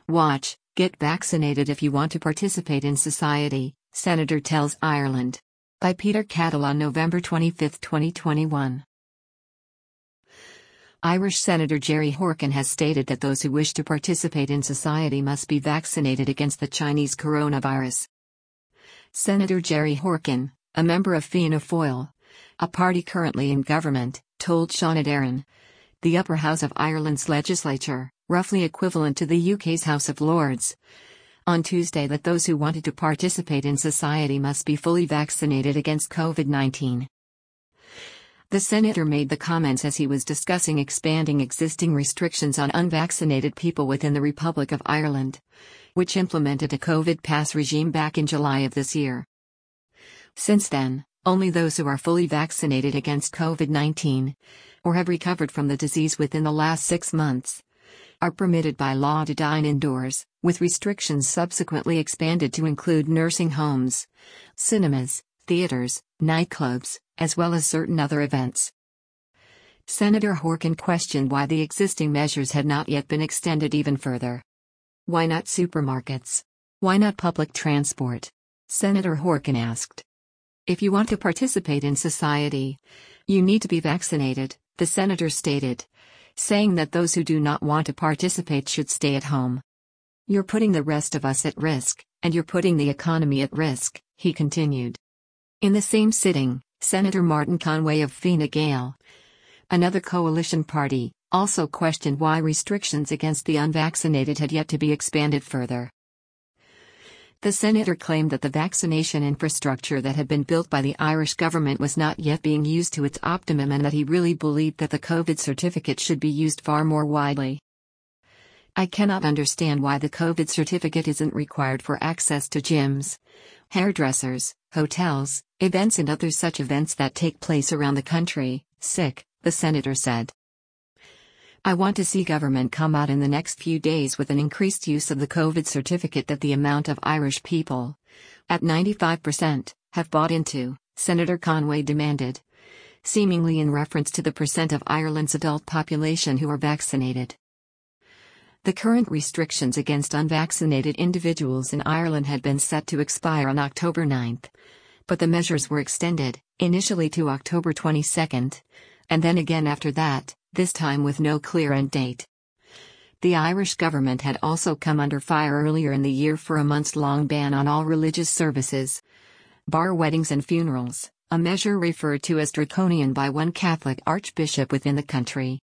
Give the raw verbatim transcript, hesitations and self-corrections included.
Watch, get vaccinated if you want to participate in society, Senator tells Ireland. By Peter Cattle on November twenty-fifth, twenty twenty-one. Irish Senator Jerry Horcan has stated that those who wish to participate in society must be vaccinated against the Chinese coronavirus. Senator Jerry Horcan, a member of Fianna Fáil, a party currently in government, told Sean Éireann, the upper house of Ireland's legislature, roughly equivalent to the U K's House of Lords, on Tuesday that those who wanted to participate in society must be fully vaccinated against COVID nineteen. The senator made the comments as he was discussing expanding existing restrictions on unvaccinated people within the Republic of Ireland, which implemented a COVID pass regime back in July of this year. Since then, only those who are fully vaccinated against COVID nineteen, or have recovered from the disease within the last six months, are permitted by law to dine indoors, with restrictions subsequently expanded to include nursing homes, cinemas, theaters, nightclubs, as well as certain other events. Senator Horcan questioned why the existing measures had not yet been extended even further. Why not supermarkets? Why not public transport? Senator Horcan asked. If you want to participate in society, you need to be vaccinated, the senator stated, saying that those who do not want to participate should stay at home. You're putting the rest of us at risk, and you're putting the economy at risk, he continued. In the same sitting, Senator Martin Conway of Fine Gael, another coalition party, also questioned why restrictions against the unvaccinated had yet to be expanded further. The senator claimed that the vaccination infrastructure that had been built by the Irish government was not yet being used to its optimum and that he really believed that the COVID certificate should be used far more widely. I cannot understand why the COVID certificate isn't required for access to gyms, hairdressers, hotels, events and other such events that take place around the country, sick, the senator said. I want to see government come out in the next few days with an increased use of the COVID certificate that the amount of Irish people, at ninety-five percent, have bought into, Senator Conway demanded, seemingly in reference to the percent of Ireland's adult population who are vaccinated. The current restrictions against unvaccinated individuals in Ireland had been set to expire on October ninth, but the measures were extended, initially to October twenty-second, and then again after that, this time with no clear end date. The Irish government had also come under fire earlier in the year for a months-long ban on all religious services, bar weddings and funerals, a measure referred to as draconian by one Catholic archbishop within the country.